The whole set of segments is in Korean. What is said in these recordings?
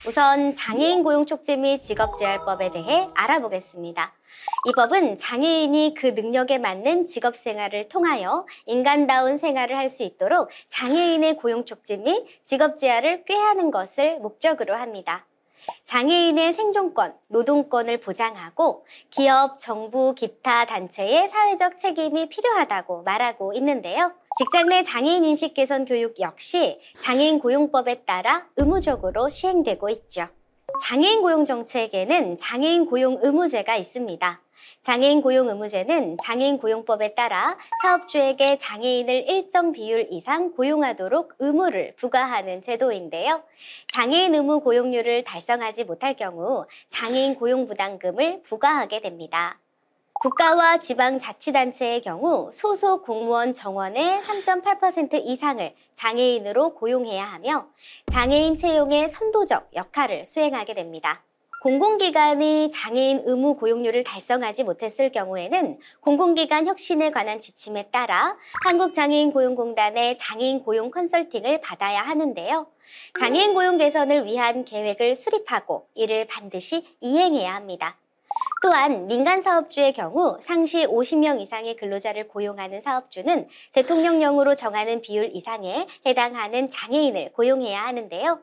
우선 장애인 고용 촉진 및 직업재활법에 대해 알아보겠습니다. 이 법은 장애인이 그 능력에 맞는 직업 생활을 통하여 인간다운 생활을 할 수 있도록 장애인의 고용 촉진 및 직업 재활을 꾀하는 것을 목적으로 합니다. 장애인의 생존권, 노동권을 보장하고 기업, 정부, 기타 단체의 사회적 책임이 필요하다고 말하고 있는데요. 직장 내 장애인 인식 개선 교육 역시 장애인 고용법에 따라 의무적으로 시행되고 있죠. 장애인 고용 정책에는 장애인 고용 의무제가 있습니다. 장애인 고용 의무제는 장애인 고용법에 따라 사업주에게 장애인을 일정 비율 이상 고용하도록 의무를 부과하는 제도인데요. 장애인 의무 고용률을 달성하지 못할 경우 장애인 고용 부담금을 부과하게 됩니다. 국가와 지방자치단체의 경우 소속 공무원 정원의 3.8% 이상을 장애인으로 고용해야 하며 장애인 채용의 선도적 역할을 수행하게 됩니다. 공공기관이 장애인 의무 고용률을 달성하지 못했을 경우에는 공공기관 혁신에 관한 지침에 따라 한국장애인고용공단의 장애인 고용 컨설팅을 받아야 하는데요. 장애인 고용 개선을 위한 계획을 수립하고 이를 반드시 이행해야 합니다. 또한 민간 사업주의 경우 상시 50명 이상의 근로자를 고용하는 사업주는 대통령령으로 정하는 비율 이상에 해당하는 장애인을 고용해야 하는데요.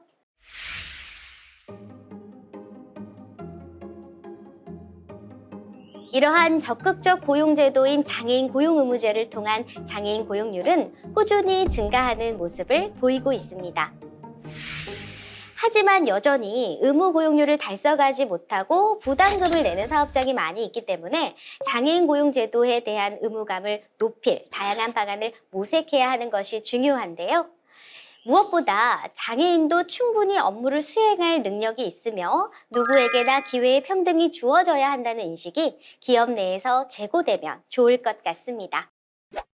이러한 적극적 고용제도인 장애인 고용의무제를 통한 장애인 고용률은 꾸준히 증가하는 모습을 보이고 있습니다. 하지만 여전히 의무 고용률을 달성하지 못하고 부담금을 내는 사업장이 많이 있기 때문에 장애인 고용 제도에 대한 의무감을 높일 다양한 방안을 모색해야 하는 것이 중요한데요. 무엇보다 장애인도 충분히 업무를 수행할 능력이 있으며 누구에게나 기회의 평등이 주어져야 한다는 인식이 기업 내에서 제고되면 좋을 것 같습니다.